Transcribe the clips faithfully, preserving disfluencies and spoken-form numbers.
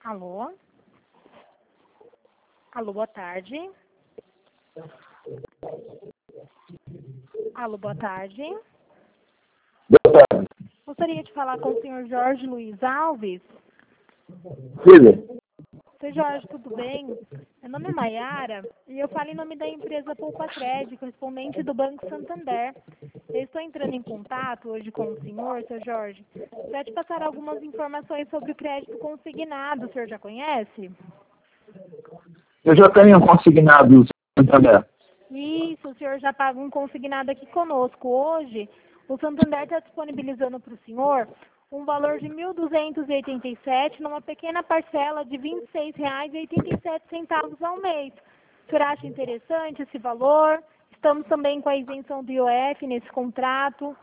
Alô? Alô, boa tarde. Alô, boa tarde. Boa tarde. Gostaria de falar com o senhor Jorge Luiz Alves. Filha, Seu Jorge, tudo bem? Meu nome é Maiara e eu falo em nome da empresa Poupa Crédito, correspondente do Banco Santander. Eu estou entrando em contato hoje com o senhor, seu Jorge, para te passar algumas informações sobre o crédito consignado. O senhor já conhece? eu já tenho consignado Santander. Isso, o senhor já paga um consignado aqui conosco. Hoje, o Santander está disponibilizando para o senhor um valor de mil duzentos e oitenta e sete reais numa pequena parcela de vinte e seis reais e oitenta e sete centavos ao mês. O senhor acha interessante esse valor? Estamos também com a isenção do I O F nesse contrato.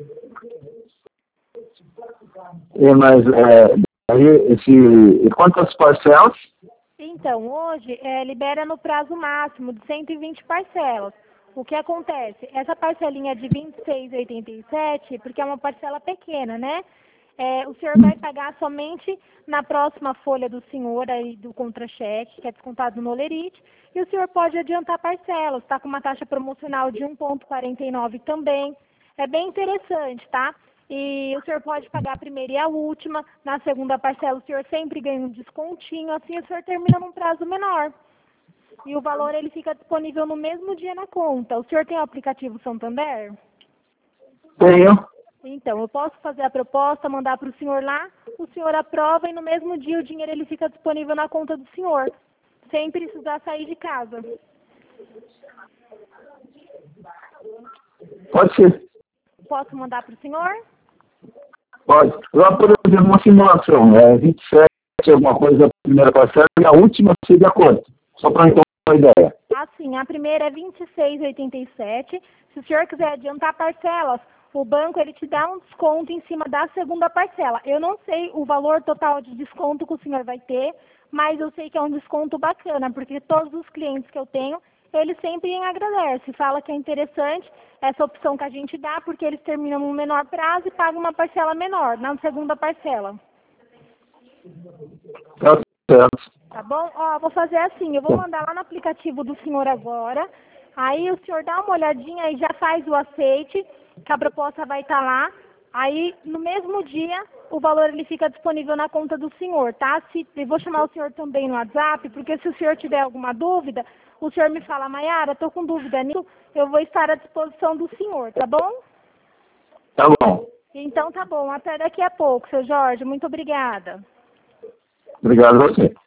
E, mas, é, aí, esse, quantas parcelas? Então, hoje, é, libera no prazo máximo de cento e vinte parcelas. O que acontece? Essa parcelinha de vinte e seis reais e oitenta e sete, porque é uma parcela pequena, né? É, o senhor vai pagar somente na próxima folha do senhor aí do contra-cheque, que é descontado no Olerite, e o senhor pode adiantar parcelas, está com uma taxa promocional de um vírgula quarenta e nove também. É bem interessante, tá? E o senhor pode pagar a primeira e a última, na segunda parcela o senhor sempre ganha um descontinho, assim o senhor termina num prazo menor. E o valor ele fica disponível no mesmo dia na conta. O senhor tem o aplicativo Santander? Tenho. Então, eu posso fazer a proposta, mandar para o senhor lá, o senhor aprova e no mesmo dia o dinheiro ele fica disponível na conta do senhor, sem precisar sair de casa. Pode ser. Posso mandar para o senhor? Pode. Lá, por exemplo, uma simulação, é vinte e sete, alguma coisa, a primeira parcela, e a última seria quanto? Só para então ter uma ideia. Assim, a primeira é vinte e seis reais e oitenta e sete. Se o senhor quiser adiantar parcelas, o banco ele te dá um desconto em cima da segunda parcela. Eu não sei o valor total de desconto que o senhor vai ter, mas eu sei que é um desconto bacana, porque todos os clientes que eu tenho, eles sempre agradecem, fala que é interessante essa opção que a gente dá, porque eles terminam no menor prazo e pagam uma parcela menor, na segunda parcela. Tá certo. Tá bom? Ó, vou fazer assim, eu vou mandar lá no aplicativo do senhor agora, aí o senhor dá uma olhadinha e já faz o aceite, que a proposta vai estar lá, aí no mesmo dia o valor ele fica disponível na conta do senhor, tá? Se, eu vou chamar o senhor também no WhatsApp, porque se o senhor tiver alguma dúvida, o senhor me fala, Maiara, estou com dúvida nisso, eu vou estar à disposição do senhor, tá bom? Tá bom. Então tá bom, até daqui a pouco, seu Jorge, muito obrigada. Obrigado a você.